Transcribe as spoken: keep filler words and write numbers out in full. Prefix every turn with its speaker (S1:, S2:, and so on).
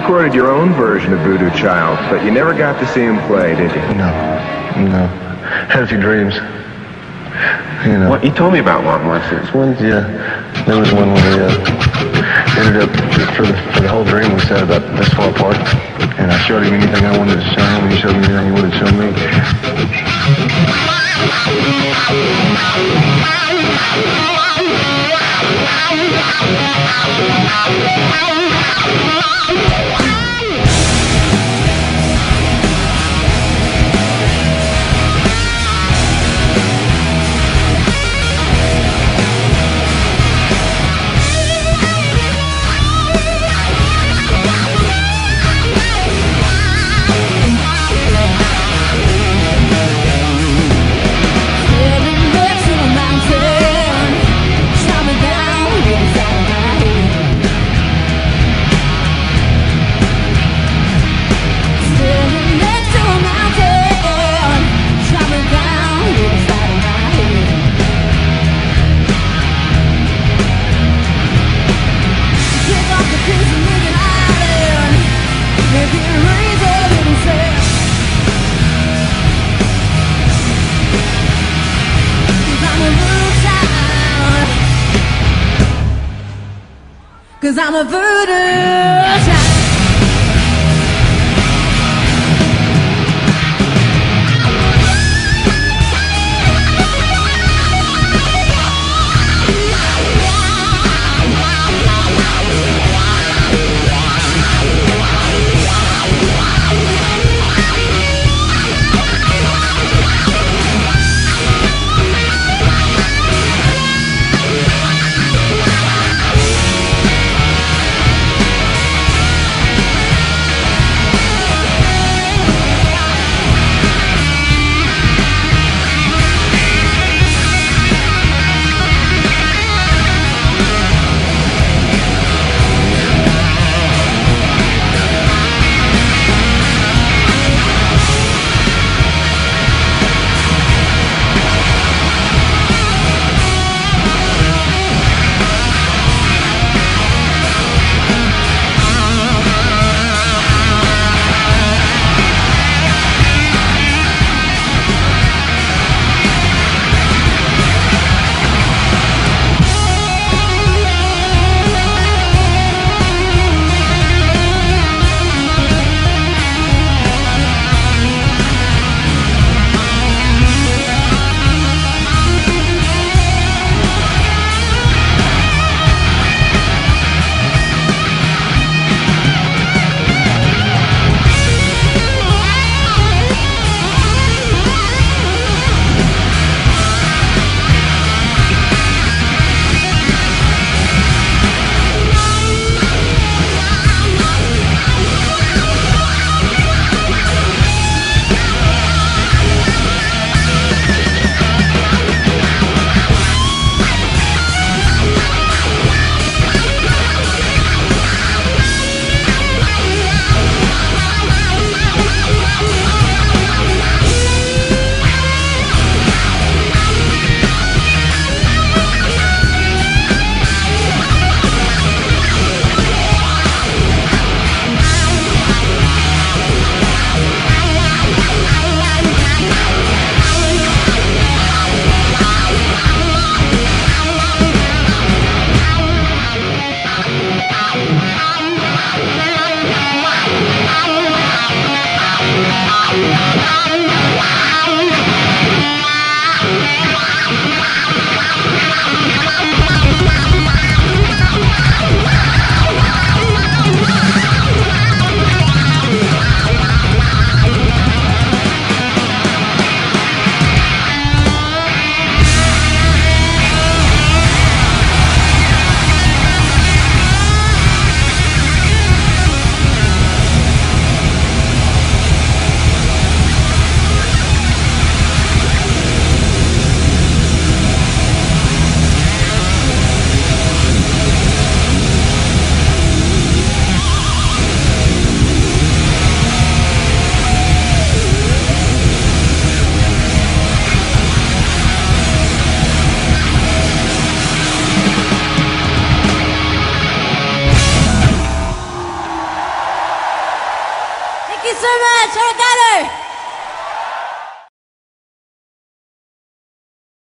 S1: recorded your own version of Voodoo Child, but you never got to see him play, did you?
S2: No, no. Had a few dreams. You know.
S1: What, you told me about one once. There was one.
S2: Yeah, there was one where we uh, ended up, for the, for the whole dream, we sat about this far apart, and I showed him anything I wanted to show him, and he showed me anything he wanted to show me.
S3: Cause I'm a voodoo child. you so much. I got her.